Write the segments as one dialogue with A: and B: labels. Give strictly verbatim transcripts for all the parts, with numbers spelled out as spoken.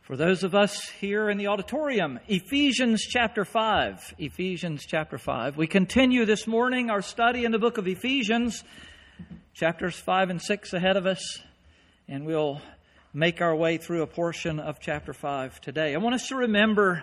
A: For those of us here in the auditorium, Ephesians chapter five. Ephesians chapter five. We continue this morning our study in the book of Ephesians, chapters five and six ahead of us, and we'll make our way through a portion of chapter five today. I want us to remember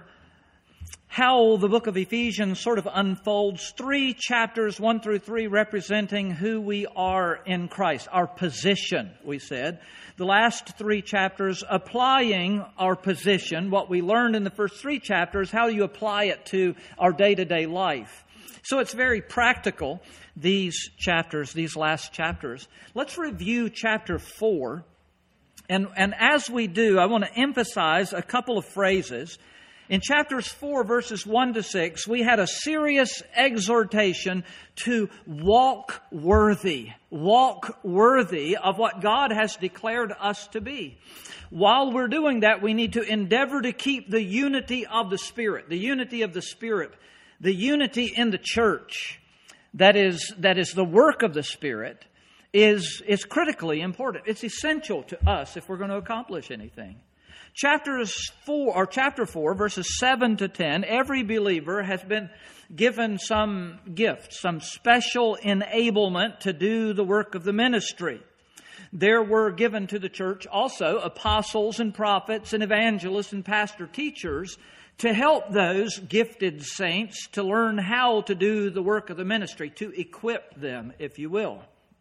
A: how the book of Ephesians sort of unfolds. Three chapters, one through three, representing who we are in Christ, our position, we said. The last three chapters applying our position, what we learned in the first three chapters, how you apply it to our day-to-day life. So it's very practical, these chapters, these last chapters. Let's review chapter four. And, and as we do, I want to emphasize a couple of phrases. In chapters four, verses one to six, we had a serious exhortation to walk worthy. Walk worthy of what God has declared us to be. While we're doing that, we need to endeavor to keep the unity of the Spirit. The unity of the Spirit. The unity in the church. That is, that is the work of the Spirit is, is critically important. It's essential to us if we're going to accomplish anything. Chapters four, or chapter four, verses seven to ten, every believer has been given some gift, some special enablement to do the work of the ministry. There were given to the church also apostles and prophets and evangelists and pastor teachers to help those gifted saints to learn how to do the work of the ministry, to equip them, if you will.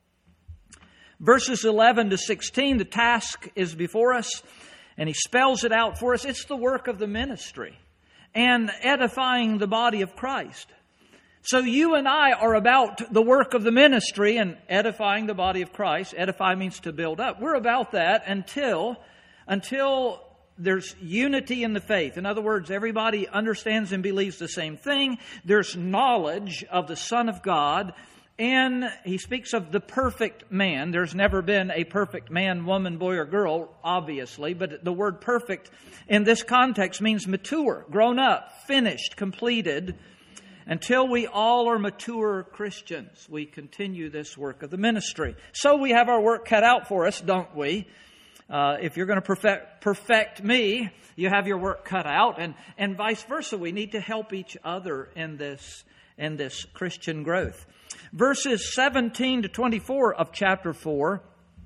A: Verses eleven to sixteen, the task is before us. And he spells it out for us. It's the work of the ministry and edifying the body of Christ. So you and I are about the work of the ministry and edifying the body of Christ. Edify means to build up. We're about that until, until there's unity in the faith. In other words, everybody understands and believes the same thing. There's knowledge of the Son of God. And he speaks of the perfect man. There's never been a perfect man, woman, boy, or girl, obviously. But the word perfect in this context means mature, grown up, finished, completed. Until we all are mature Christians, we continue this work of the ministry. So we have our work cut out for us, don't we? Uh, if you're going to perfect, perfect me, you have your work cut out. And, and vice versa. We need to help each other in this, in this Christian growth. Verses seventeen to twenty-four of chapter four,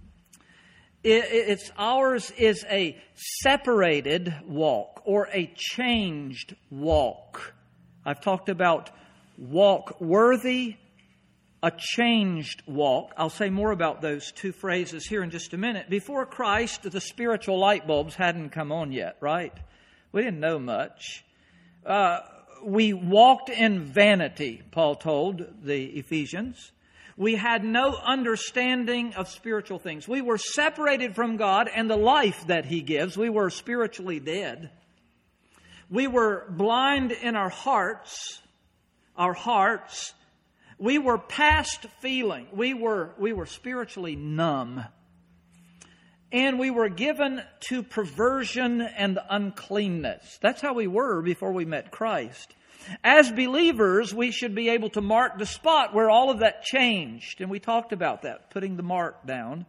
A: it's ours is a separated walk or a changed walk. I've talked about walk worthy, a changed walk. I'll say more about those two phrases here in just a minute. Before Christ, the spiritual light bulbs hadn't come on yet, right? We didn't know much. Uh, We walked in vanity, Paul told the Ephesians. We had no understanding of spiritual things. We were separated from God and the life that He gives. We were spiritually dead. We were blind in our hearts, our hearts. We were past feeling. We were, we were spiritually numb. And we were given to perversion and uncleanness. That's how we were before we met Christ. As believers, we should be able to mark the spot where all of that changed. And we talked about that, putting the mark down.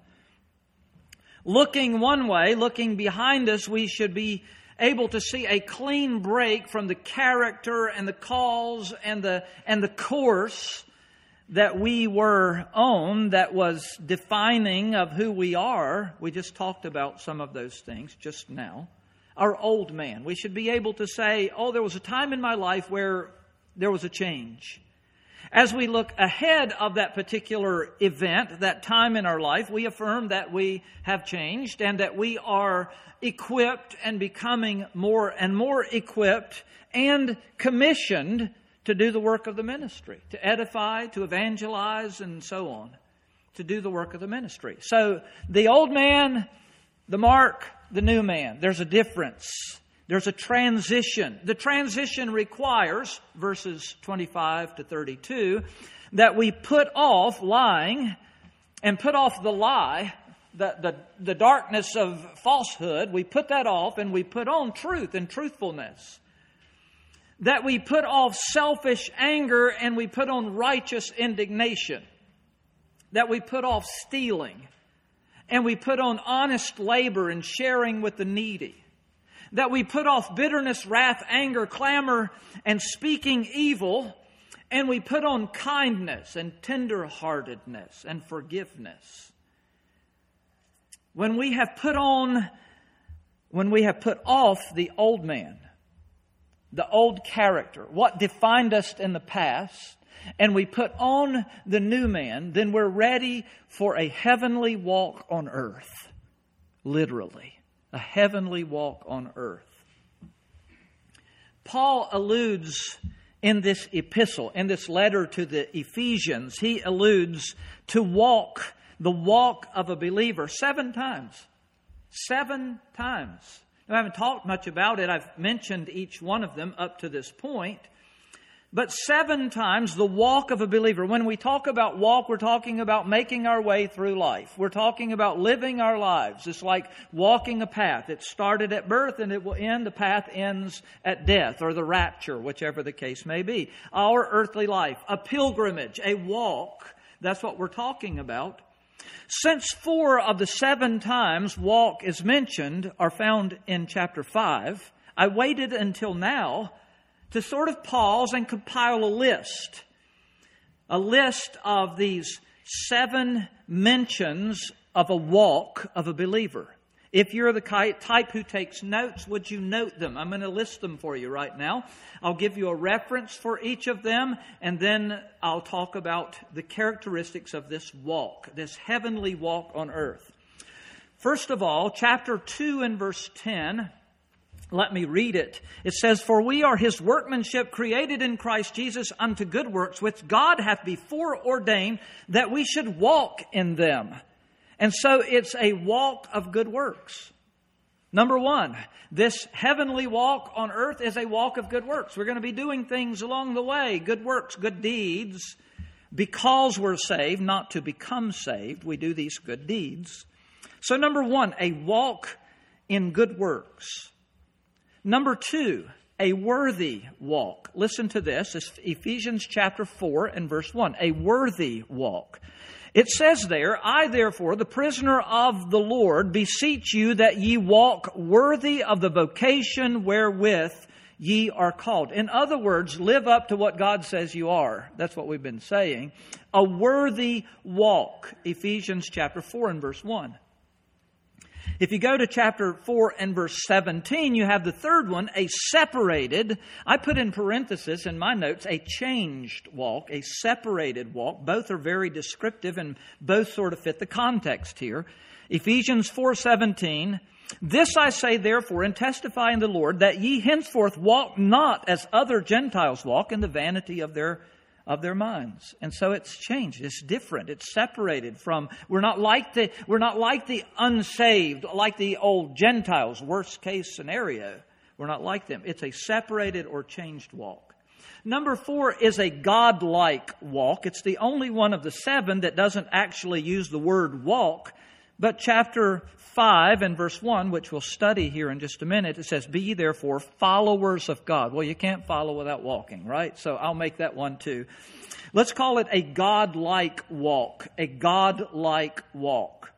A: Looking one way, looking behind us, we should be able to see a clean break from the character and the cause and the, and the course that we were on that was defining of who we are. We just talked about some of those things just now. Our old man. We should be able to say, oh, there was a time in my life where there was a change. As we look ahead of that particular event, that time in our life, we affirm that we have changed and that we are equipped and becoming more and more equipped and commissioned to do the work of the ministry, to edify, to evangelize, and so on, to do the work of the ministry. So the old man, the mark, the new man. There's a difference. There's a transition. The transition requires, verses twenty-five to thirty-two, that we put off lying and put off the lie, the, the, the darkness of falsehood. We put that off and we put on truth and truthfulness. That we put off selfish anger and we put on righteous indignation. That we put off stealing and we put on honest labor and sharing with the needy. that we put off bitterness, wrath, anger, clamor, and speaking evil, and we put on kindness and tenderheartedness and forgiveness. When we have put on, when we have put off the old man, the old character, what defined us in the past, and we put on the new man, then we're ready for a heavenly walk on earth. Literally, a heavenly walk on earth. Paul alludes in this epistle, in this letter to the Ephesians, he alludes to walk, the walk of a believer, seven times. Seven times. I haven't talked much about it. I've mentioned each one of them up to this point. But seven times the walk of a believer. When we talk about walk, we're talking about making our way through life. We're talking about living our lives. It's like walking a path. It started at birth and it will end. The path ends at death or the rapture, whichever the case may be. Our earthly life, a pilgrimage, a walk. That's what we're talking about. Since four of the seven times walk is mentioned are found in chapter five, I waited until now to sort of pause and compile a list. A list of these seven mentions of a walk of a believer. If you're the type who takes notes, would you note them? I'm going to list them for you right now. I'll give you a reference for each of them, and then I'll talk about the characteristics of this walk, this heavenly walk on earth. First of all, chapter two and verse ten, let me read it. It says, "For we are His workmanship, created in Christ Jesus unto good works, which God hath before ordained that we should walk in them." And so it's a walk of good works. Number one, this heavenly walk on earth is a walk of good works. We're going to be doing things along the way, good works, good deeds, because we're saved, not to become saved. We do these good deeds. So number one, a walk in good works. Number two, a worthy walk. Listen to this. It's Ephesians chapter four and verse one. A worthy walk. It says there, "I therefore, the prisoner of the Lord, beseech you that ye walk worthy of the vocation wherewith ye are called." In other words, live up to what God says you are. That's what we've been saying. A worthy walk. Ephesians chapter four and verse one. If you go to chapter four and verse seventeen, you have the third one, a separated, I put in parenthesis in my notes, a changed walk, a separated walk. Both are very descriptive and both sort of fit the context here. Ephesians four seventeen, "This I say therefore and testify in the Lord, that ye henceforth walk not as other Gentiles walk, in the vanity of their of their minds." And so it's changed. It's different. It's separated from, we're not like the, we're not like the unsaved, like the old Gentiles, worst case scenario. We're not like them. It's a separated or changed walk. Number four is a God-like walk. It's the only one of the seven that doesn't actually use the word walk. But chapter five and verse one, which we'll study here in just a minute, it says, "Be ye therefore followers of God." Well, you can't follow without walking, right? So I'll make that one too. Let's call it a God-like walk. A God-like walk.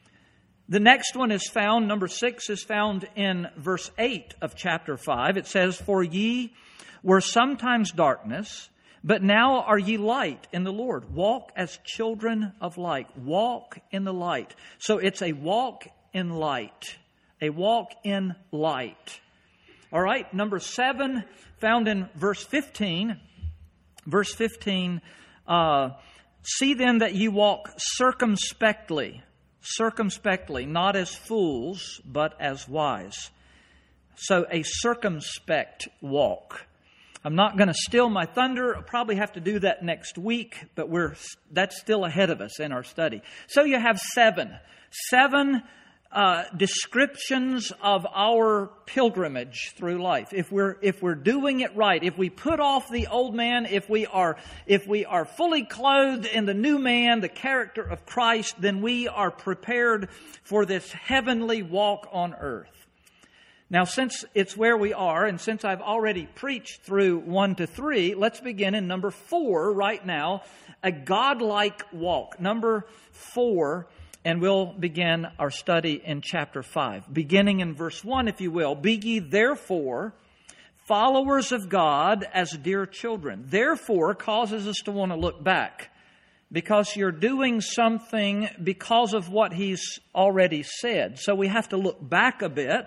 A: The next one is found, number six is found in verse eight of chapter five. It says, "For ye were sometimes darkness, but now are ye light in the Lord. Walk as children of light." Walk in the light. So it's a walk in light. A walk in light. All right, number seven, found in verse fifteen. Verse fifteen, uh, "See then that ye walk circumspectly." Circumspectly, not as fools, but as wise. So a circumspect walk. I'm not going to steal my thunder. I'll probably have to do that next week, but we're that's still ahead of us in our study. So you have seven. Seven uh, descriptions of our pilgrimage through life. If we're if we're doing it right, if we put off the old man, if we are if we are fully clothed in the new man, the character of Christ, then we are prepared for this heavenly walk on earth. Now, since it's where we are, and since I've already preached through one to three, let's begin in number four right now, a godlike walk. Number four, and we'll begin our study in chapter five. Beginning in verse one, if you will. Be ye therefore followers of God as dear children. Therefore causes us to want to look back, because you're doing something because of what He's already said. So we have to look back a bit.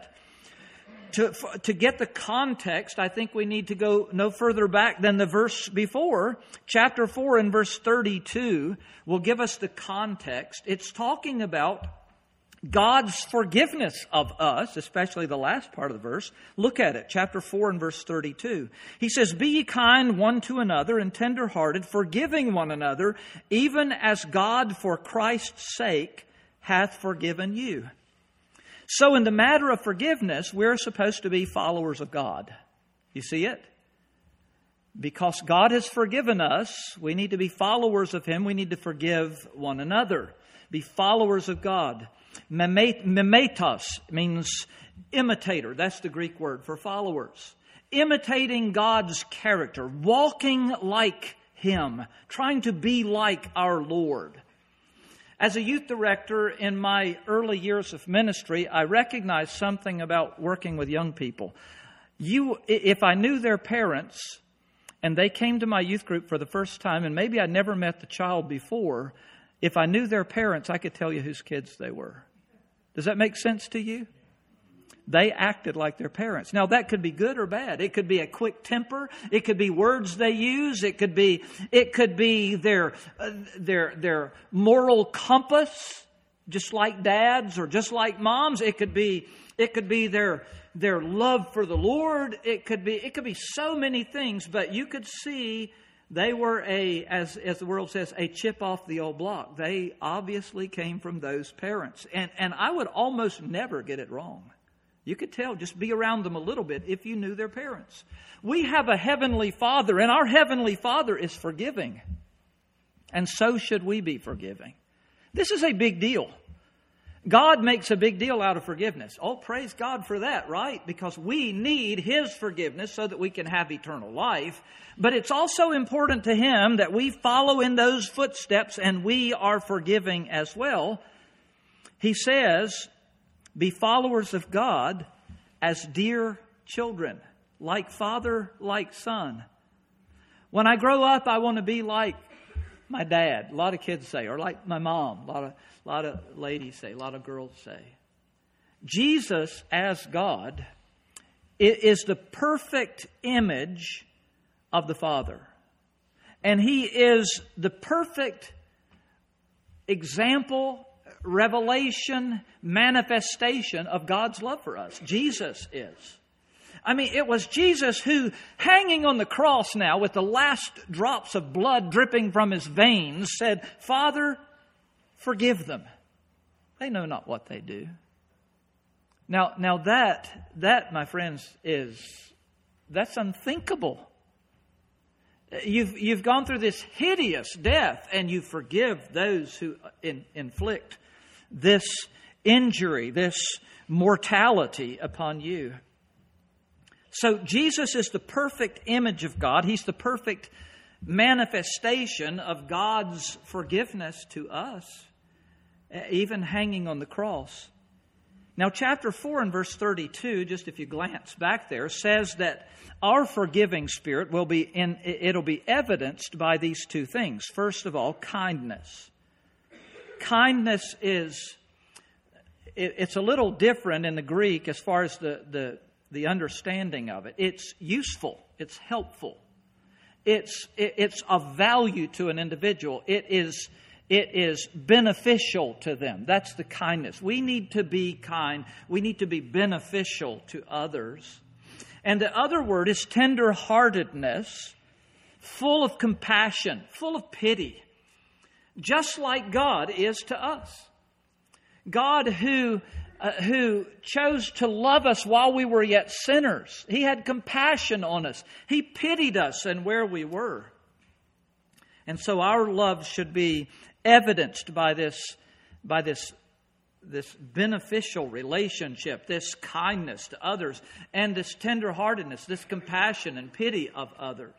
A: To, to get the context, I think we need to go no further back than the verse before. Chapter four and verse thirty-two will give us the context. It's talking about God's forgiveness of us, especially the last part of the verse. Look at it, chapter four and verse thirty-two. He says, Be ye kind one to another and tender-hearted, forgiving one another, even as God for Christ's sake hath forgiven you. So in the matter of forgiveness, we're supposed to be followers of God. You see it? Because God has forgiven us, we need to be followers of Him. We need to forgive one another. Be followers of God. Mimetos means imitator. That's the Greek word for followers. Imitating God's character. Walking like Him. Trying to be like our Lord. As a youth director in my early years of ministry, I recognized something about working with young people. You, if I knew their parents and they came to my youth group for the first time, and maybe I'd never met the child before, if I knew their parents, I could tell you whose kids they were. Does that make sense to you? They acted like their parents. Now, that could be good or bad. It could be a quick temper. It could be words they use. It could be it could be their uh, their their moral compass, just like dads or just like moms. It could be it could be their their love for the Lord. It could be it could be so many things. But you could see they were a, as as the world says, a chip off the old block. They obviously came from those parents, and and I would almost never get it wrong. You could tell, just be around them a little bit if you knew their parents. We have a heavenly Father, and our heavenly Father is forgiving. And so should we be forgiving. This is a big deal. God makes a big deal out of forgiveness. Oh, praise God for that, right? Because we need His forgiveness so that we can have eternal life. But it's also important to Him that we follow in those footsteps and we are forgiving as well. He says, be followers of God as dear children, like father, like son. When I grow up, I want to be like my dad. A lot of kids say, or like my mom. A lot of, a lot of ladies say, a lot of girls say. Jesus, as God, is the perfect image of the Father. And He is the perfect example, revelation, manifestation of God's love for us. Jesus is. I mean, it was Jesus who, hanging on the cross now with the last drops of blood dripping from His veins, said, Father, forgive them. They know not what they do. Now, now that, that, my friends, is, that's unthinkable. You've, you've gone through this hideous death and you forgive those who in, inflict this injury, this mortality upon you. So Jesus is the perfect image of God. He's the perfect manifestation of God's forgiveness to us, even hanging on the cross. Now, chapter four and verse thirty-two, just if you glance back there, says that our forgiving spirit will be in, it'll be evidenced by these two things. First of all, kindness. Kindness is, it, it's a little different in the Greek as far as the, the, the understanding of it. It's useful. It's helpful. It's, it, it's of value to an individual. It is It is beneficial to them. That's the kindness. We need to be kind. We need to be beneficial to others. And the other word is tender-heartedness, full of compassion, full of pity, just like God is to us. God who, uh, who chose to love us while we were yet sinners. He had compassion on us. He pitied us and where we were. And so our love should be evidenced by this, by this, this beneficial relationship, this kindness to others, and this tenderheartedness, this compassion and pity of others.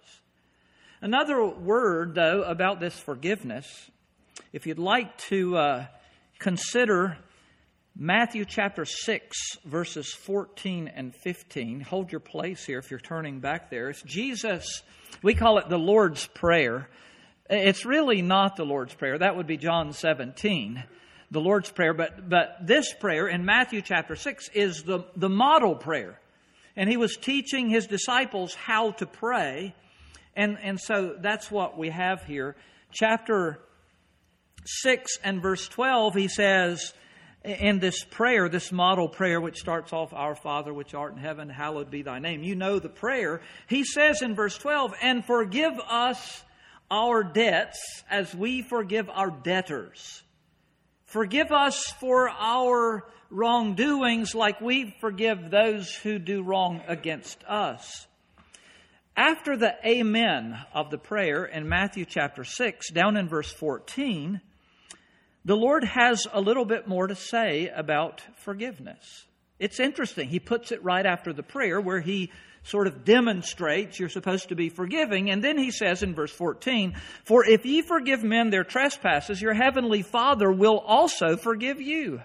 A: Another word, though, about this forgiveness, if you'd like to uh, consider Matthew chapter six, verses fourteen and fifteen. Hold your place here if you're turning back there. It's Jesus, we call it the Lord's Prayer. It's really not the Lord's Prayer. That would be John seventeen, the Lord's Prayer. But but this prayer in Matthew chapter six is the, the model prayer. And He was teaching His disciples how to pray. And, and so that's what we have here. Chapter six and verse twelve, He says, in this prayer, this model prayer, which starts off, Our Father which art in heaven, hallowed be thy name. You know the prayer. He says in verse twelve, and forgive us our debts as we forgive our debtors. Forgive us for our wrongdoings like we forgive those who do wrong against us. After the amen of the prayer in Matthew chapter six, down in verse fourteen, the Lord has a little bit more to say about forgiveness. It's interesting. He puts it right after the prayer where He sort of demonstrates you're supposed to be forgiving. And then He says in verse fourteen, for if ye forgive men their trespasses, your heavenly Father will also forgive you.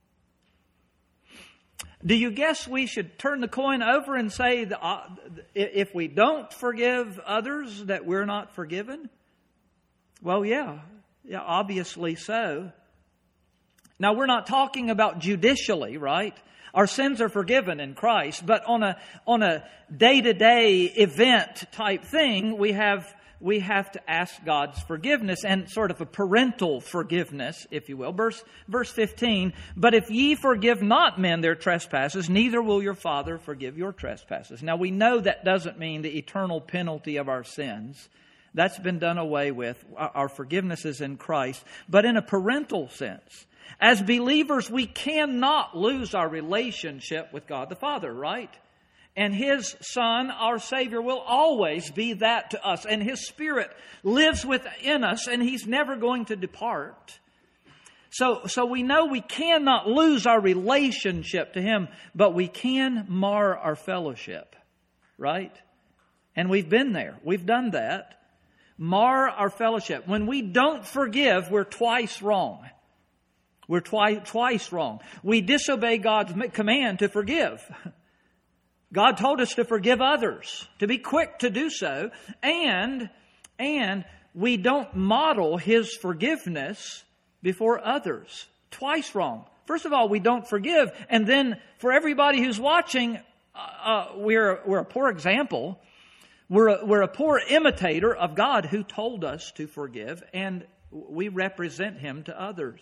A: Do you guess we should turn the coin over and say that uh, if we don't forgive others that we're not forgiven? Well, yeah. Yeah, obviously so. Now, we're not talking about judicially, right? Our sins are forgiven in Christ, but on a on a day-to-day event type thing, we have we have to ask God's forgiveness and sort of a parental forgiveness, if you will. Verse verse fifteen, but if ye forgive not men their trespasses, neither will your Father forgive your trespasses. Now, we know that doesn't mean the eternal penalty of our sins. That's been done away with. Our forgiveness is in Christ. But in a parental sense, as believers, we cannot lose our relationship with God the Father, right? And His Son, our Savior, will always be that to us. And His Spirit lives within us, and He's never going to depart. So, so we know we cannot lose our relationship to Him, but we can mar our fellowship, right? And we've been there. We've done that. Mar our fellowship. When we don't forgive, we're twice wrong. We're twi- twice wrong. We disobey God's command to forgive. God told us to forgive others, to be quick to do so, and, and we don't model His forgiveness before others. Twice wrong. First of all, we don't forgive, and then for everybody who's watching, uh, we're, we're a poor example. We're a, we're a poor imitator of God who told us to forgive, and we represent Him to others.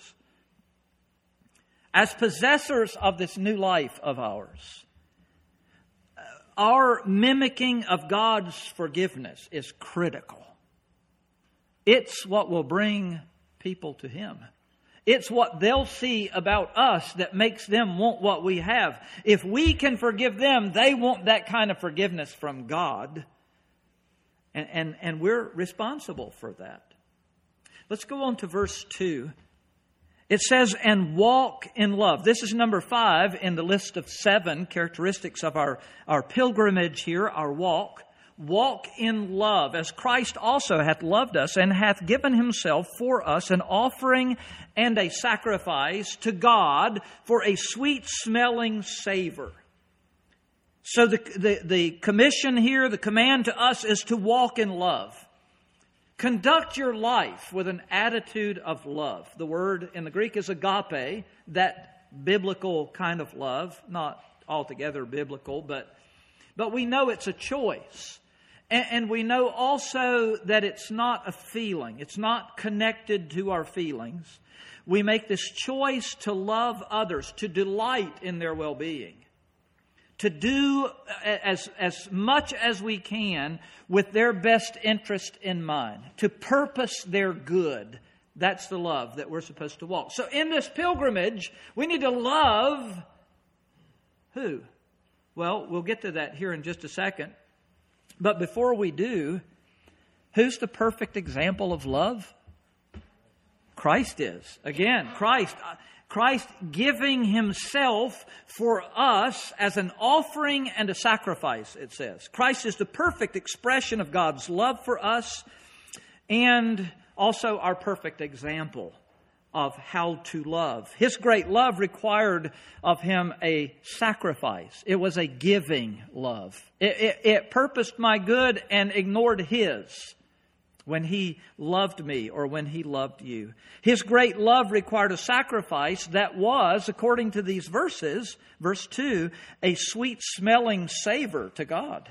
A: As possessors of this new life of ours, our mimicking of God's forgiveness is critical. It's what will bring people to Him. It's what they'll see about us that makes them want what we have. If we can forgive them, they want that kind of forgiveness from God. And, and, and we're responsible for that. Let's go on to verse two. It says, and walk in love. This is number five in the list of seven characteristics of our, our pilgrimage here, our walk. Walk in love, as Christ also hath loved us and hath given Himself for us an offering and a sacrifice to God for a sweet-smelling savor. So the, the, the commission here, the command to us is to walk in love. Conduct your life with an attitude of love. The word in the Greek is agape, that biblical kind of love, not altogether biblical, but, but we know it's a choice. And, and we know also that it's not a feeling. It's not connected to our feelings. We make this choice to love others, to delight in their well-being. To do as, as much as we can with their best interest in mind. To purpose their good. That's the love that we're supposed to walk. So in this pilgrimage, we need to love who? Well, we'll get to that here in just a second. But before we do, who's the perfect example of love? Christ is. Again, Christ. Christ giving Himself for us as an offering and a sacrifice, it says. Christ is the perfect expression of God's love for us and also our perfect example of how to love. His great love required of him a sacrifice. It was a giving love. It, it, it purposed my good and ignored His when He loved me or when He loved you. His great love required a sacrifice that was, according to these verses, verse two, a sweet-smelling savor to God.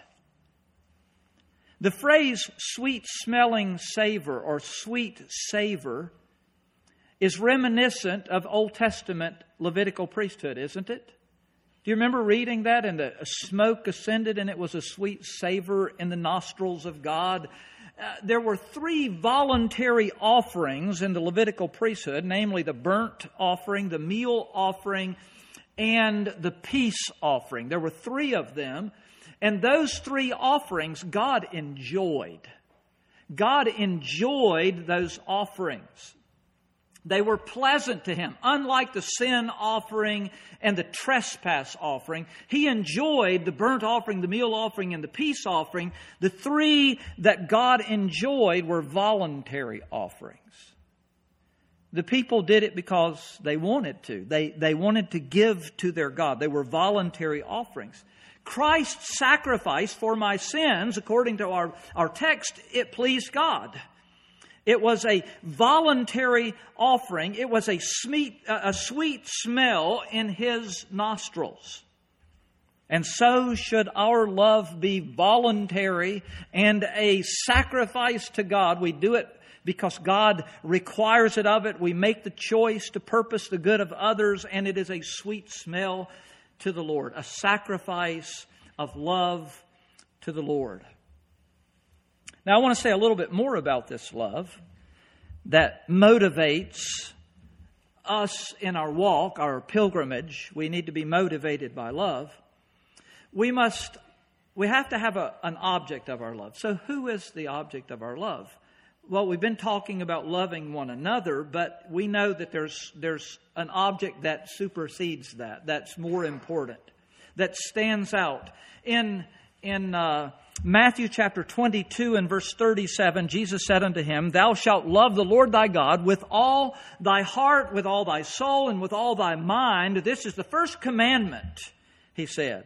A: The phrase sweet-smelling savor or sweet savor is reminiscent of Old Testament Levitical priesthood, isn't it? Do you remember reading that? And the smoke ascended and it was a sweet savor in the nostrils of God. Uh, there were three voluntary offerings in the Levitical priesthood, namely the burnt offering, the meal offering, and the peace offering. There were three of them. And those three offerings God enjoyed. God enjoyed those offerings. They were pleasant to Him. Unlike the sin offering and the trespass offering, He enjoyed the burnt offering, the meal offering, and the peace offering. The three that God enjoyed were voluntary offerings. The people did it because they wanted to. They, they wanted to give to their God. They were voluntary offerings. Christ's sacrifice for my sins, according to our, our text, it pleased God. It was a voluntary offering. It was a sweet, a sweet smell in His nostrils. And so should our love be voluntary and a sacrifice to God. We do it because God requires it of it. We make the choice to purpose the good of others, and it is a sweet smell to the Lord. A sacrifice of love to the Lord. Now, I want to say a little bit more about this love that motivates us in our walk, our pilgrimage. We need to be motivated by love. We must, we have to have a, an object of our love. So who is the object of our love? Well, we've been talking about loving one another, but we know that there's, there's an object that supersedes that, that's more important, that stands out. In, in, uh, Matthew chapter twenty-two and verse thirty-seven, Jesus said unto him, Thou shalt love the Lord thy God with all thy heart, with all thy soul, and with all thy mind. This is the first commandment, He said.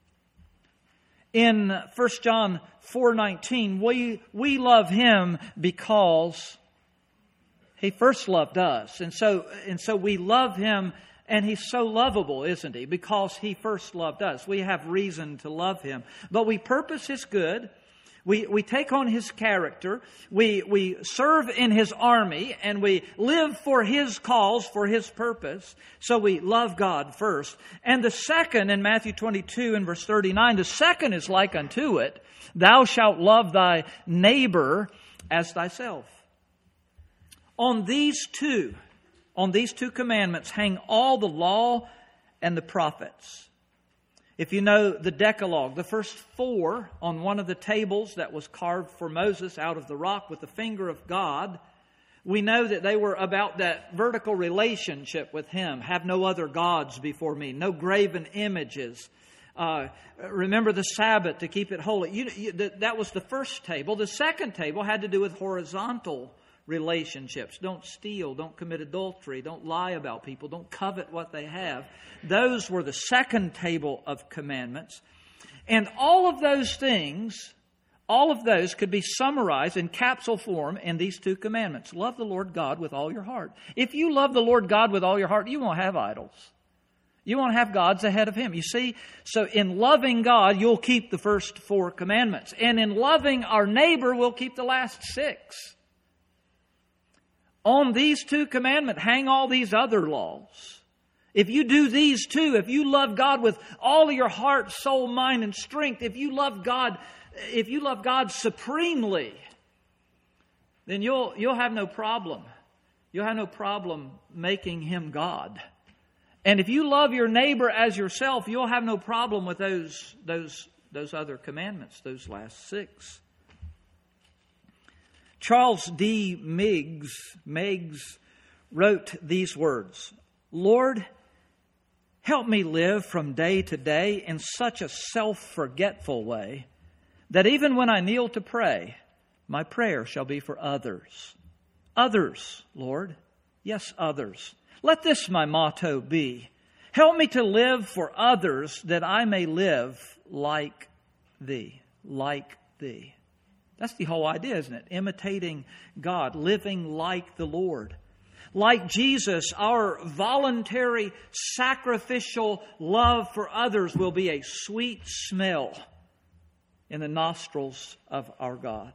A: In First John four nineteen, we, we love Him because He first loved us. And so, and so we love Him. And He's so lovable, isn't He? Because He first loved us. We have reason to love Him. But we purpose His good. We, we take on His character. We, we serve in His army. And we live for His cause, for His purpose. So we love God first. And the second, in Matthew twenty-two and verse thirty-nine, the second is like unto it. Thou shalt love thy neighbor as thyself. On these two... On these two commandments hang all the law and the prophets. If you know the Decalogue, the first four on one of the tables that was carved for Moses out of the rock with the finger of God, we know that they were about that vertical relationship with Him. Have no other gods before me, no graven images. Uh, remember the Sabbath to keep it holy. You, you, that was the first table. The second table had to do with horizontal relationships. Don't steal, don't commit adultery, don't lie about people, don't covet what they have. Those were the second table of commandments. And all of those things, all of those could be summarized in capsule form in these two commandments. Love the Lord God with all your heart. If you love the Lord God with all your heart, you won't have idols. You won't have gods ahead of Him. You see, so in loving God, you'll keep the first four commandments. And in loving our neighbor, we'll keep the last six. On these two commandments hang all these other laws. If you do these two, if you love God with all of your heart, soul, mind, and strength, if you love God, if you love God supremely, then you'll you'll have no problem. You'll have no problem making Him God. And if you love your neighbor as yourself, you'll have no problem with those those those other commandments, those last six. Charles D. Meigs, Meigs wrote these words, Lord, help me live from day to day in such a self-forgetful way that even when I kneel to pray, my prayer shall be for others. Others, Lord, Yes, others. Let this my motto be. Help me to live for others that I may live like Thee. Like Thee. That's the whole idea, isn't it? Imitating God, living like the Lord. Like Jesus, our voluntary, sacrificial love for others will be a sweet smell in the nostrils of our God.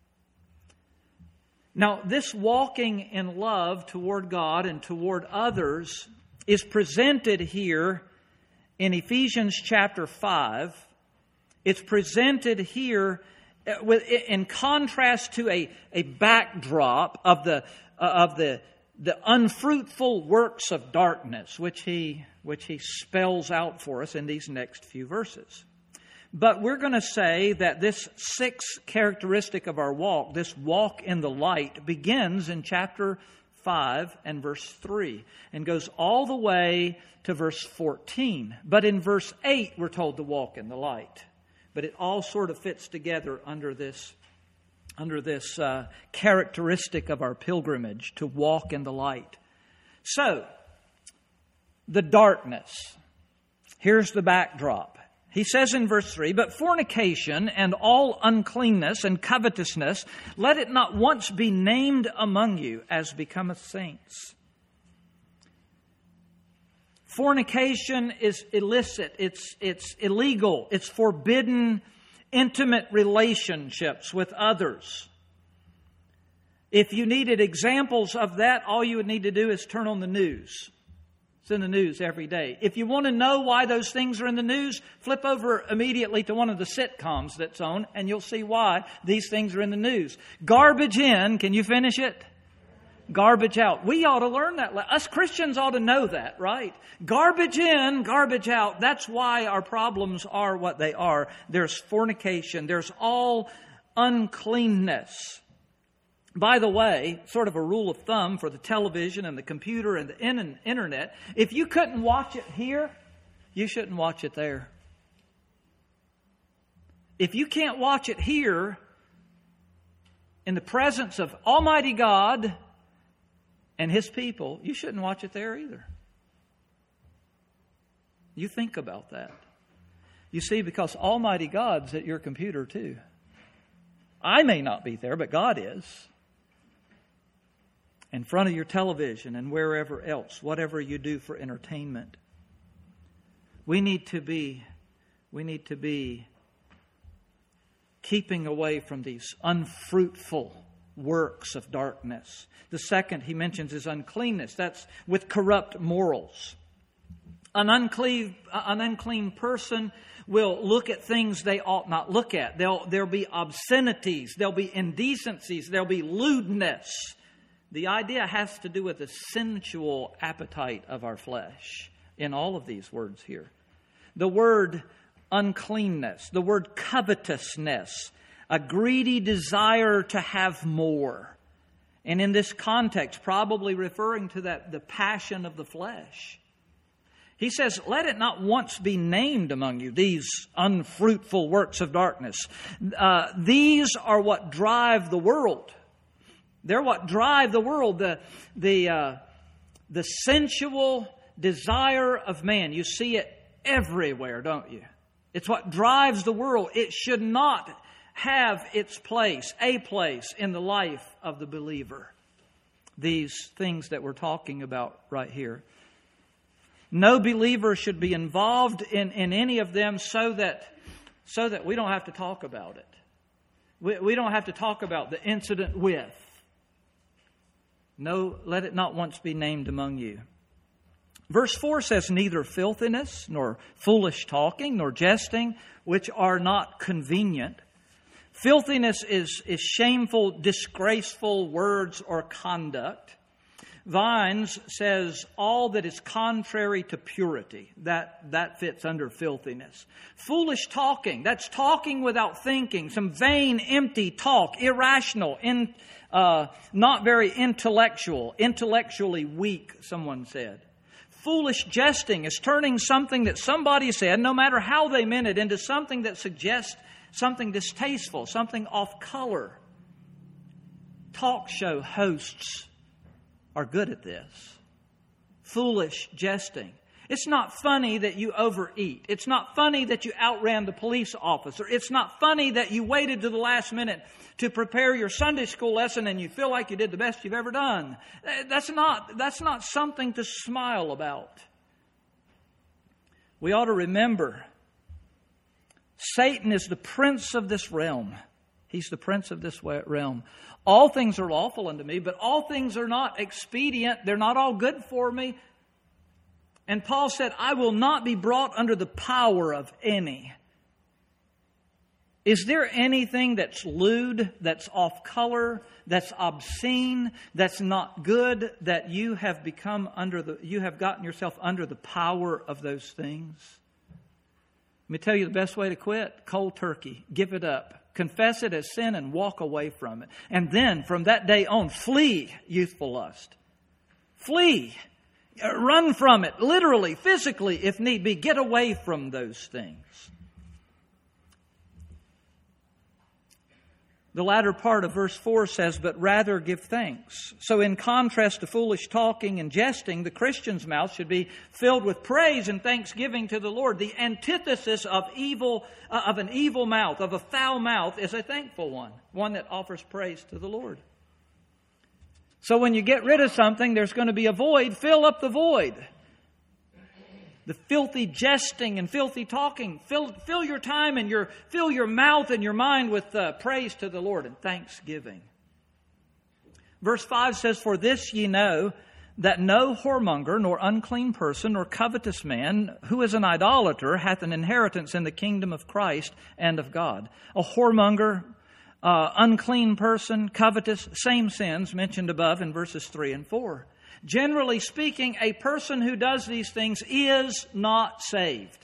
A: Now, this walking in love toward God and toward others is presented here in Ephesians chapter five. It's presented here in contrast to a, a backdrop of the of the the unfruitful works of darkness, which he which he spells out for us in these next few verses. But we're going to say that this sixth characteristic of our walk, this walk in the light, begins in chapter five and verse three and goes all the way to verse fourteen. But in verse eight, we're told to walk in the light. But it all sort of fits together under this, under this uh, characteristic of our pilgrimage, to walk in the light. So, the darkness. Here's the backdrop. He says in verse three, "But fornication and all uncleanness and covetousness, let it not once be named among you as becometh saints." Fornication is illicit, it's, it's illegal, it's forbidden intimate relationships with others. If you needed examples of that, all you would need to do is turn on the news. It's in the news every day. If you want to know why those things are in the news, flip over immediately to one of the sitcoms that's on, and you'll see why these things are in the news. Garbage in, can you finish it? Garbage out. We ought to learn that. Us Christians ought to know that, right? Garbage in, garbage out. That's why our problems are what they are. There's fornication. There's all uncleanness. By the way, sort of a rule of thumb for the television and the computer and the in- internet, if you couldn't watch it here, you shouldn't watch it there. If you can't watch it here in the presence of Almighty God and His people, you shouldn't watch it there either. You think about that. You see, because Almighty God's at your computer too. I may not be there, but God is. In front of your television and wherever else, whatever you do for entertainment. We need to be, we need to be keeping away from these unfruitful works of darkness. The second he mentions is uncleanness. That's with corrupt morals. An unclean, an unclean person will look at things they ought not look at. There'll, there'll be obscenities. There'll be indecencies. There'll be lewdness. The idea has to do with the sensual appetite of our flesh in all of these words here. The word uncleanness, the word covetousness, a greedy desire to have more. And in this context, probably referring to that, the passion of the flesh. He says, let it not once be named among you, these unfruitful works of darkness. Uh, these are what drive the world. They're what drive the world, the, the, uh, the sensual desire of man. You see it everywhere, don't you? It's what drives the world. It should not have its place, a place in the life of the believer. These things that we're talking about right here. No believer should be involved in, in any of them so that, so that we don't have to talk about it. We, we don't have to talk about the incident with. No, let it not once be named among you. Verse four says, neither filthiness, nor foolish talking, nor jesting, which are not convenient. Filthiness is, is shameful, disgraceful words or conduct. Vines says all that is contrary to purity. That, that fits under filthiness. Foolish talking, that's talking without thinking. Some vain, empty talk, irrational, in, uh, not very intellectual, intellectually weak, someone said. Foolish jesting is turning something that somebody said, no matter how they meant it, into something that suggests something distasteful, something off color. Talk show hosts are good at this. Foolish jesting. It's not funny that you overeat. It's not funny that you outran the police officer. It's not funny that you waited to the last minute to prepare your Sunday school lesson and you feel like you did the best you've ever done. That's not, that's not something to smile about. We ought to remember Satan is the prince of this realm. He's the prince of this realm. All things are lawful unto me, but all things are not expedient. They're not all good for me. And Paul said, I will not be brought under the power of any. Is there anything that's lewd, that's off color, that's obscene, that's not good, that you have become under the, you have gotten yourself under the power of those things? Let me tell you the best way to quit. Cold turkey. Give it up. Confess it as sin and walk away from it. And then from that day on, flee youthful lust. Flee. Run from it, literally, physically, if need be. Get away from those things. The latter part of verse four says, but rather give thanks. So in contrast to foolish talking and jesting, the Christian's mouth should be filled with praise and thanksgiving to the Lord. The antithesis of evil, uh, of an evil mouth, of a foul mouth, is a thankful one, one that offers praise to the Lord. So when you get rid of something, there's going to be a void. Fill up the void. The filthy jesting and filthy talking. Fill, fill your time and your fill your mouth and your mind with uh, praise to the Lord and thanksgiving. Verse five says, for this ye know, that no whoremonger, nor unclean person, nor covetous man, who is an idolater, hath an inheritance in the kingdom of Christ and of God. A whoremonger, Uh, unclean person, covetous, same sins mentioned above in verses three and four. Generally speaking, a person who does these things is not saved.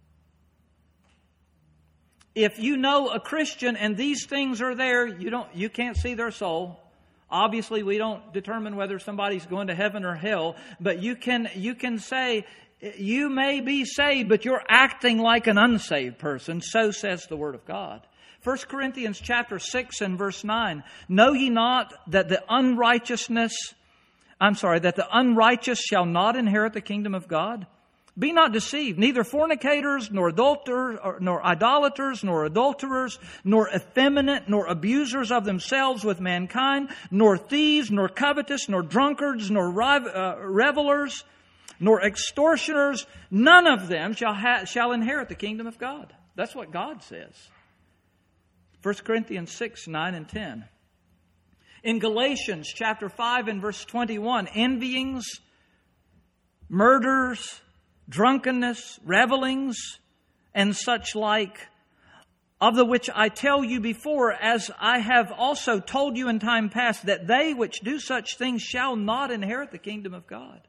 A: If you know a Christian and these things are there, you don't, you can't see their soul. Obviously, we don't determine whether somebody's going to heaven or hell, but you can, you can say, you may be saved, but you're acting like an unsaved person. So says the Word of God. First Corinthians chapter six and verse nine. Know ye not that the unrighteousness, I'm sorry, that the unrighteous shall not inherit the kingdom of God? Be not deceived, neither fornicators, nor adulterers, nor idolaters, nor adulterers, nor effeminate, nor abusers of themselves with mankind, nor thieves, nor covetous, nor drunkards, nor revelers, nor extortioners. None of them shall ha- shall inherit the kingdom of God. That's what God says. First Corinthians six, nine, and ten. In Galatians chapter five and verse twenty-one, envyings, murders, drunkenness, revelings, and such like, of the which I tell you before, as I have also told you in time past, that they which do such things shall not inherit the kingdom of God.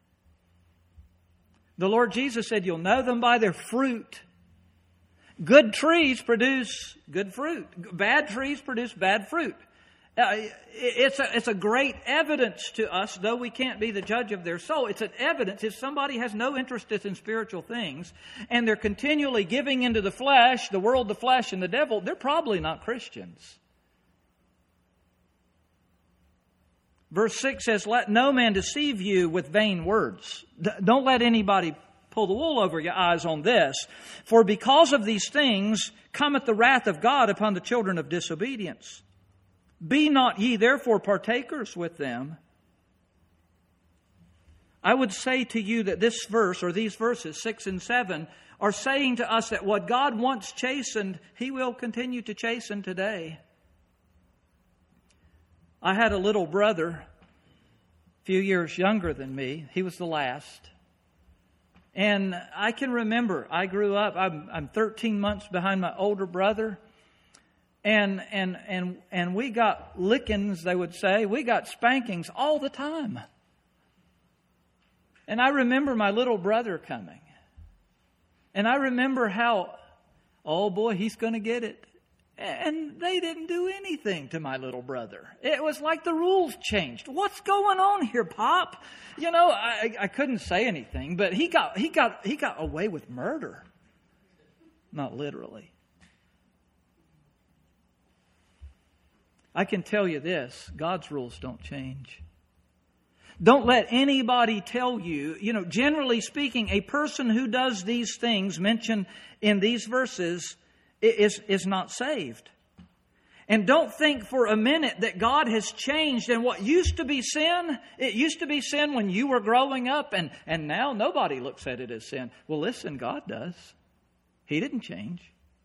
A: The Lord Jesus said, you'll know them by their fruit. Good trees produce good fruit. Bad trees produce bad fruit. Uh, it's a, it's a great evidence to us, though we can't be the judge of their soul. It's an evidence if somebody has no interest in spiritual things and they're continually giving into the flesh, the world, the flesh, and the devil, they're probably not Christians. Verse six says, let no man deceive you with vain words. Don't let anybody pull the wool over your eyes on this. For because of these things cometh the wrath of God upon the children of disobedience. Be not ye therefore partakers with them. I would say to you that this verse, or these verses, six and seven, are saying to us that what God once chastened, He will continue to chasten today. I had a little brother, a few years younger than me. He was the last. And I can remember, I grew up, I'm, I'm thirteen months behind my older brother. And, and, and, and we got lickings, they would say. We got spankings all the time. And I remember my little brother coming. And I remember how, oh boy, he's going to get it. And they didn't do anything to my little brother. It was like the rules changed. What's going on here, Pop? You know, I, I couldn't say anything, but he got he got he got away with murder. Not literally. I can tell you this, God's rules don't change. Don't let anybody tell you, you know, generally speaking, a person who does these things mentioned in these verses is, is not saved. And don't think for a minute that God has changed and what used to be sin, it used to be sin when you were growing up and, and now nobody looks at it as sin. Well, listen, God does. He didn't change.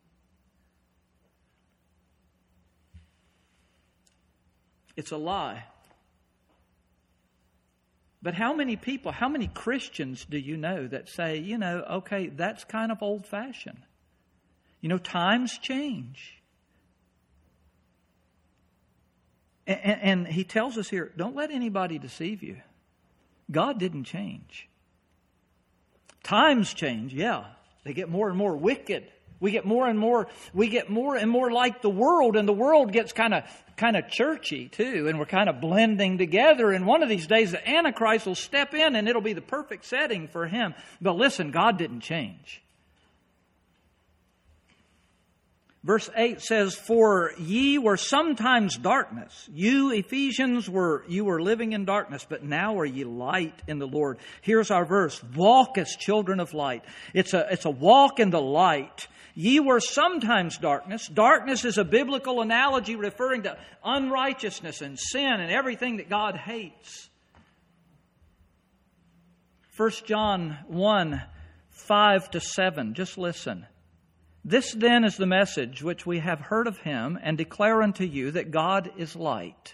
A: It's a lie. But how many people, how many Christians do you know that say, you know, okay, that's kind of old-fashioned. You know, times change. And, and he tells us here, don't let anybody deceive you. God didn't change. Times change, yeah. They get more and more wicked. We get more and more, we get more and more like the world, and the world gets kind of kind of churchy too, and we're kind of blending together. And one of these days the Antichrist will step in and it'll be the perfect setting for him. But listen, God didn't change. Verse eight says, "For ye were sometimes darkness. You, Ephesians, were you were living in darkness, but now are ye light in the Lord." Here's our verse. Walk as children of light. It's a, it's a walk in the light. Ye were sometimes darkness. Darkness is a biblical analogy referring to unrighteousness and sin and everything that God hates. First John one, five to seven. Just listen. "This then is the message which we have heard of him and declare unto you, that God is light.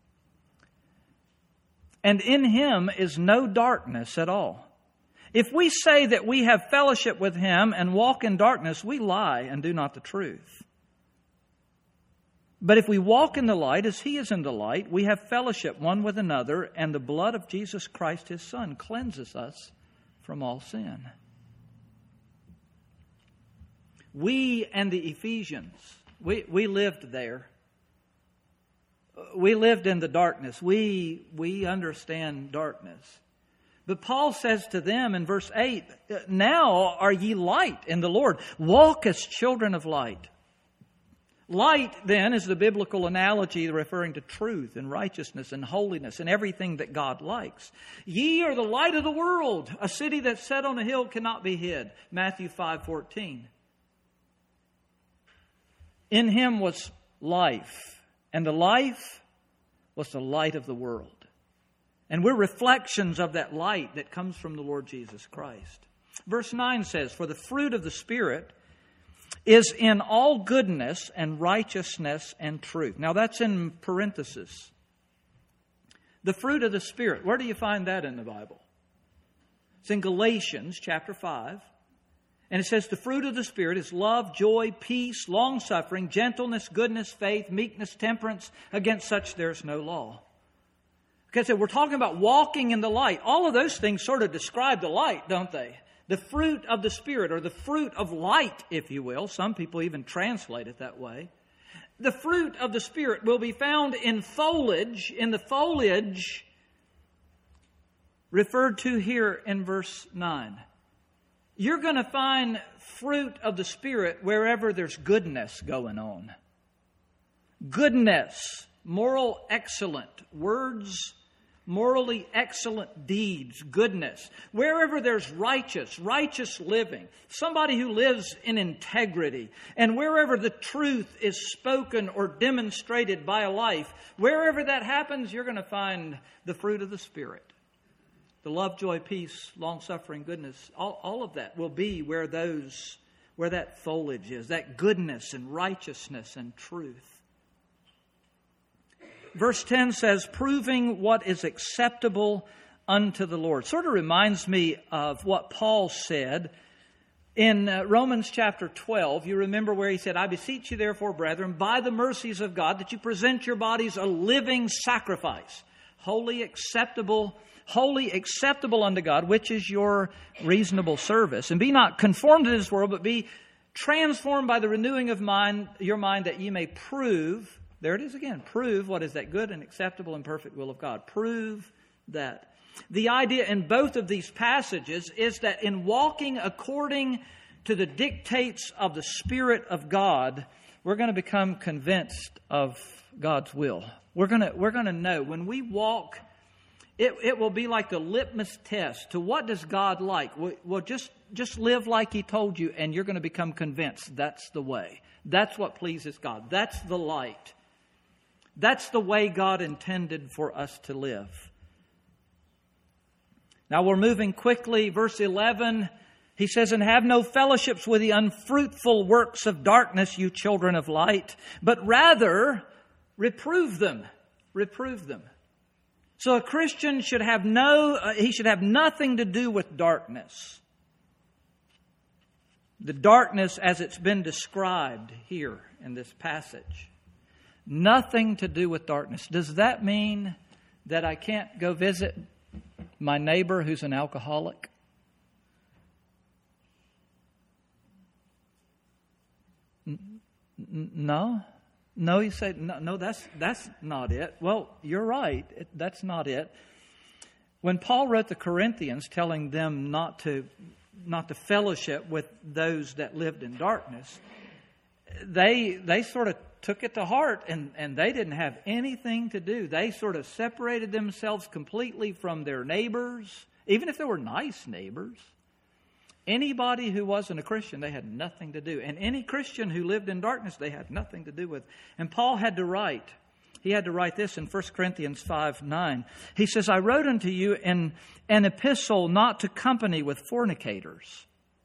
A: And in him is no darkness at all. If we say that we have fellowship with him and walk in darkness, we lie and do not the truth. But if we walk in the light as he is in the light, we have fellowship one with another, and the blood of Jesus Christ his Son cleanses us from all sin." We and the Ephesians, we, we lived there. We lived in the darkness. We, we understand darkness. But Paul says to them in verse eight, "Now are ye light in the Lord. Walk as children of light." Light, then, is the biblical analogy referring to truth and righteousness and holiness and everything that God likes. "Ye are the light of the world. A city that's set on a hill cannot be hid." Matthew five fourteen. "In him was life, and the life was the light of the world." And we're reflections of that light that comes from the Lord Jesus Christ. Verse nine says, "For the fruit of the Spirit is in all goodness and righteousness and truth." Now that's in parentheses. The fruit of the Spirit. Where do you find that in the Bible? It's in Galatians chapter five. And it says the fruit of the Spirit is love, joy, peace, long-suffering, gentleness, goodness, faith, meekness, temperance. Against such there's no law. Okay, so we're talking about walking in the light. All of those things sort of describe the light, don't they? The fruit of the Spirit, or the fruit of light, if you will. Some people even translate it that way. The fruit of the Spirit will be found in foliage, in the foliage referred to here in verse nine. You're going to find fruit of the Spirit wherever there's goodness going on. Goodness, moral excellent, words, morally excellent deeds, goodness. Wherever there's righteous, righteous living, somebody who lives in integrity, and wherever the truth is spoken or demonstrated by a life, wherever that happens, you're going to find the fruit of the Spirit. The love, joy, peace, long-suffering, goodness, all, all of that will be where those, where that foliage is, that goodness and righteousness and truth. Verse ten says, "Proving what is acceptable unto the Lord." Sort of reminds me of what Paul said in uh, Romans chapter twelve. You remember where he said, "I beseech you therefore, brethren, by the mercies of God, that you present your bodies a living sacrifice, holy, acceptable Holy, acceptable unto God, which is your reasonable service. And be not conformed to this world, but be transformed by the renewing of mind, your mind, that ye may prove," there it is again, "prove what is that good and acceptable and perfect will of God." Prove that. The idea in both of these passages is that in walking according to the dictates of the Spirit of God, we're going to become convinced of God's will. We're going to, we're going to know when we walk It, it will be like the litmus test to what does God like. Well, well, just, just live like He told you, and you're going to become convinced that's the way. That's what pleases God. That's the light. That's the way God intended for us to live. Now we're moving quickly. Verse eleven, he says, "And have no fellowships with the unfruitful works of darkness, you children of light, but rather reprove them." Reprove them. So a Christian should have no, uh, he should have nothing to do with darkness. The darkness as it's been described here in this passage. Nothing to do with darkness. Does that mean that I can't go visit my neighbor who's an alcoholic? N- no. No, you say, no, no, that's that's not it. Well, you're right. It, that's not it. When Paul wrote the Corinthians telling them not to not to fellowship with those that lived in darkness, they they sort of took it to heart, and, and they didn't have anything to do. They sort of separated themselves completely from their neighbors, even if they were nice neighbors. Anybody who wasn't a Christian, they had nothing to do. And any Christian who lived in darkness, they had nothing to do with. And Paul had to write. He had to write this in First Corinthians five nine. He says, "I wrote unto you in an epistle not to company with fornicators.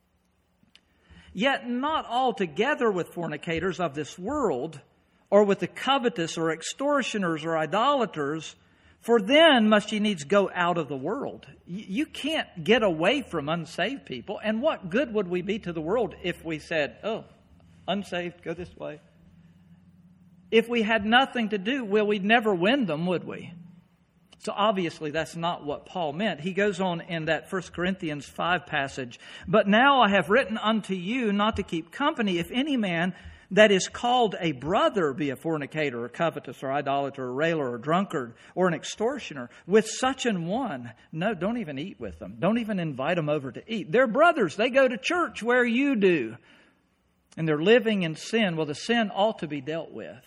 A: Yet not altogether with fornicators of this world, or with the covetous, or extortioners, or idolaters, for then must ye needs go out of the world." You can't get away from unsaved people. And what good would we be to the world if we said, "Oh, unsaved, go this way"? If we had nothing to do, well, we'd never win them, would we? So obviously that's not what Paul meant. He goes on in that First Corinthians five passage, "But now I have written unto you not to keep company if any man that is called a brother be a fornicator, or covetous, or idolater, or railer, or drunkard, or an extortioner. With such an one, no, don't even eat with them. Don't even invite them over to eat. They're brothers. They go to church where you do. And they're living in sin. Well, the sin ought to be dealt with."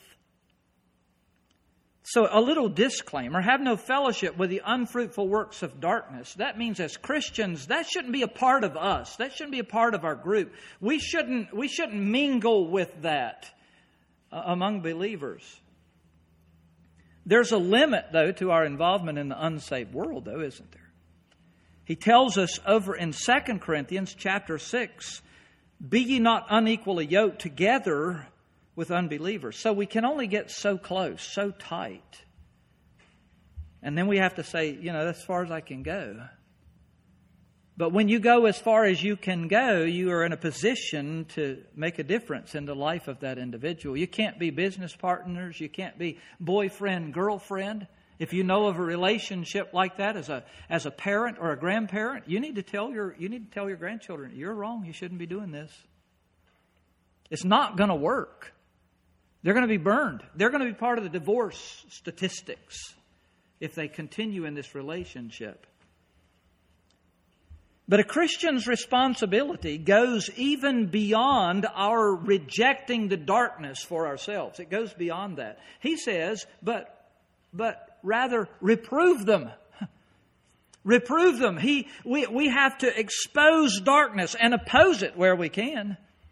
A: So a little disclaimer, have no fellowship with the unfruitful works of darkness. That means as Christians, that shouldn't be a part of us. That shouldn't be a part of our group. We shouldn't, we shouldn't mingle with that uh, among believers. There's a limit, though, to our involvement in the unsaved world, though, isn't there? He tells us over in Second Corinthians chapter six, "Be ye not unequally yoked together with unbelievers." So we can only get so close, so tight. And then we have to say, you know, that's as far as I can go. But when you go as far as you can go, you are in a position to make a difference in the life of that individual. You can't be business partners. You can't be boyfriend, girlfriend. If you know of a relationship like that as a as a parent or a grandparent, you need to tell your you need to tell your grandchildren, you're wrong. You shouldn't be doing this. It's not going to work. They're going to be burned. They're going to be part of the divorce statistics if they continue in this relationship. But a Christian's responsibility goes even beyond our rejecting the darkness for ourselves. It goes beyond that. He says, but, but rather reprove them. Reprove them. He, we, we have to expose darkness and oppose it where we can.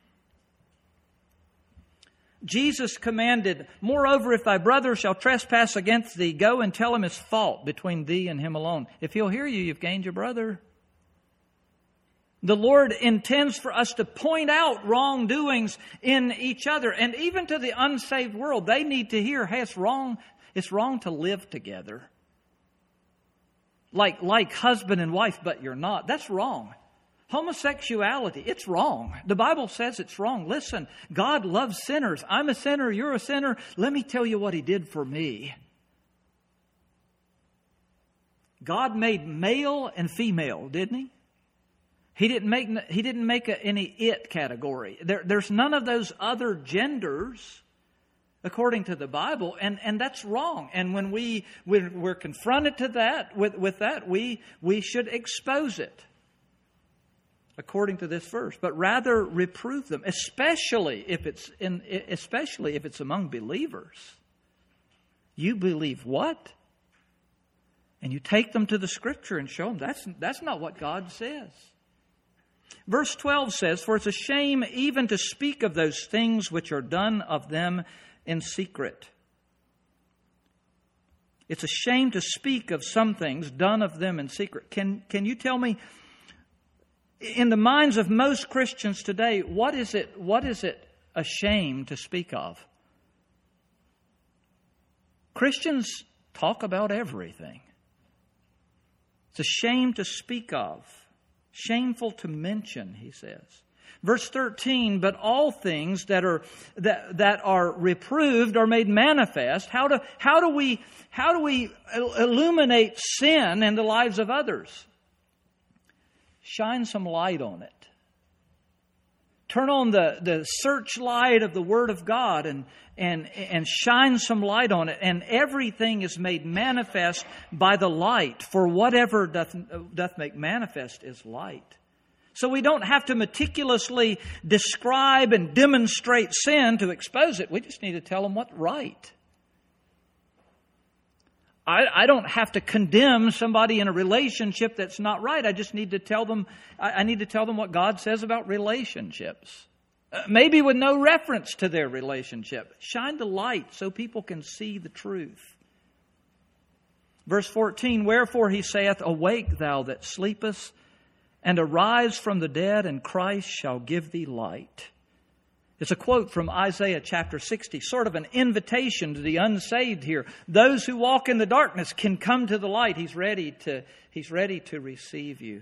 A: Jesus commanded, "Moreover, if thy brother shall trespass against thee, go and tell him his fault between thee and him alone." If he'll hear you, you've gained your brother. The Lord intends for us to point out wrongdoings in each other. And even to the unsaved world, they need to hear, hey, it's wrong, it's wrong to live together. Like, like husband and wife, but you're not. That's wrong. Homosexuality, it's wrong. The Bible says it's wrong. Listen, God loves sinners. I'm a sinner, you're a sinner. Let me tell you what He did for me. God made male and female, didn't He? He didn't make He didn't make a, any it category. There, there's none of those other genders according to the Bible, and, and that's wrong. And when we when we're confronted to that with, with that, we we should expose it. According to this verse, but rather reprove them, especially if it's in, especially if it's among believers. You believe what? And you take them to the Scripture and show them that's, that's not what God says. Verse twelve says, "For it's a shame even to speak of those things which are done of them in secret." It's a shame to speak of some things done of them in secret. Can, can you tell me, in the minds of most Christians today, what is it, what is it a shame to speak of? Christians talk about everything. It's a shame to speak of. Shameful to mention, he says. Verse thirteen, "But all things that are that, that are reproved are made manifest." How do how do we how do we illuminate sin in the lives of others? Shine some light on it. Turn on the, the searchlight of the Word of God and, and, and shine some light on it. And everything is made manifest by the light. For whatever doth, doth make manifest is light. So we don't have to meticulously describe and demonstrate sin to expose it. We just need to tell them what's right. I, I don't have to condemn somebody in a relationship that's not right. I just need to tell them, I, I need to tell them what God says about relationships. Uh, maybe with no reference to their relationship. Shine the light so people can see the truth. Verse fourteen, "Wherefore he saith, Awake thou that sleepest, and arise from the dead, and Christ shall give thee light." It's a quote from Isaiah chapter sixty, sort of an invitation to the unsaved here. Those who walk in the darkness can come to the light. He's ready to, he's ready to receive you.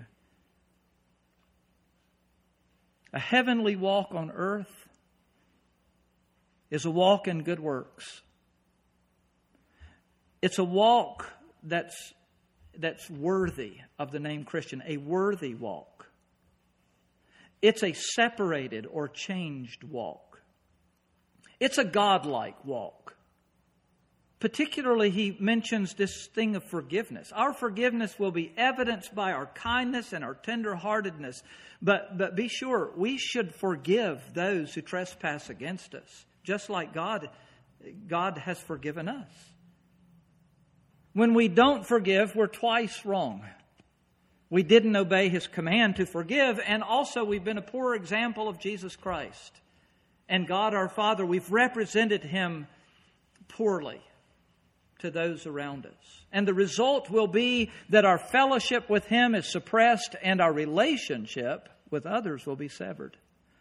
A: A heavenly walk on earth is a walk in good works. It's a walk that's, that's worthy of the name Christian, a worthy walk. It's a separated or changed walk. It's a godlike walk. Particularly, he mentions this thing of forgiveness. Our forgiveness will be evidenced by our kindness and our tenderheartedness. But, but be sure, we should forgive those who trespass against us, just like God, God has forgiven us. When we don't forgive, we're twice wrong. We didn't obey His command to forgive, and also we've been a poor example of Jesus Christ. And God our Father, we've represented Him poorly to those around us. And the result will be that our fellowship with Him is suppressed and our relationship with others will be severed.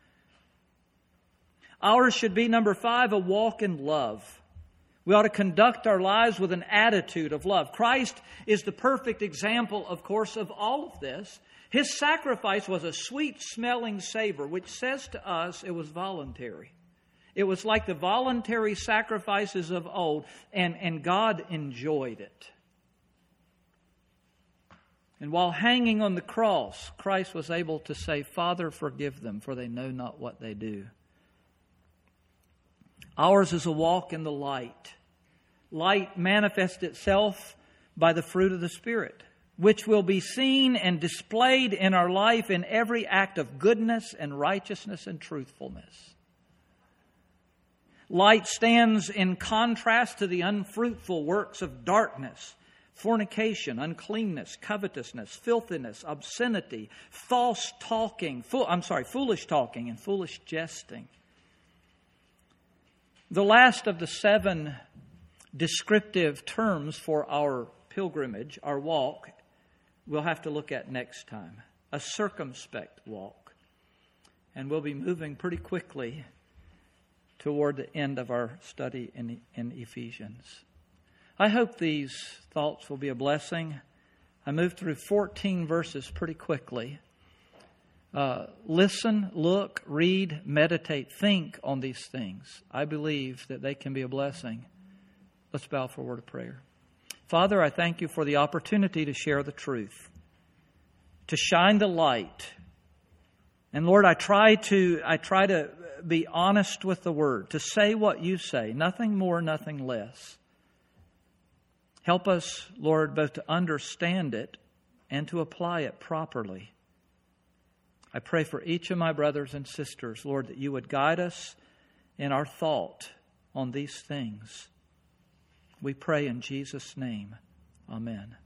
A: Ours should be, number five, a walk in love. We ought to conduct our lives with an attitude of love. Christ is the perfect example, of course, of all of this. His sacrifice was a sweet-smelling savor, which says to us it was voluntary. It was like the voluntary sacrifices of old, and, and God enjoyed it. And while hanging on the cross, Christ was able to say, "Father, forgive them, for they know not what they do." Ours is a walk in the light. Light manifests itself by the fruit of the Spirit, which will be seen and displayed in our life in every act of goodness and righteousness and truthfulness. Light stands in contrast to the unfruitful works of darkness, fornication, uncleanness, covetousness, filthiness, obscenity, false talking, fool, I'm sorry, foolish talking and foolish jesting. The last of the seven descriptive terms for our pilgrimage, our walk, we'll have to look at next time. A circumspect walk. And we'll be moving pretty quickly toward the end of our study in, in Ephesians. I hope these thoughts will be a blessing. I moved through fourteen verses pretty quickly. Uh, listen, look, read, meditate, think on these things. I believe that they can be a blessing. Let's bow for a word of prayer. Father, I thank You for the opportunity to share the truth, to shine the light. And Lord, I try to I try to be honest with the Word, to say what You say, nothing more, nothing less. Help us, Lord, both to understand it and to apply it properly. I pray for each of my brothers and sisters, Lord, that You would guide us in our thought on these things. We pray in Jesus' name. Amen.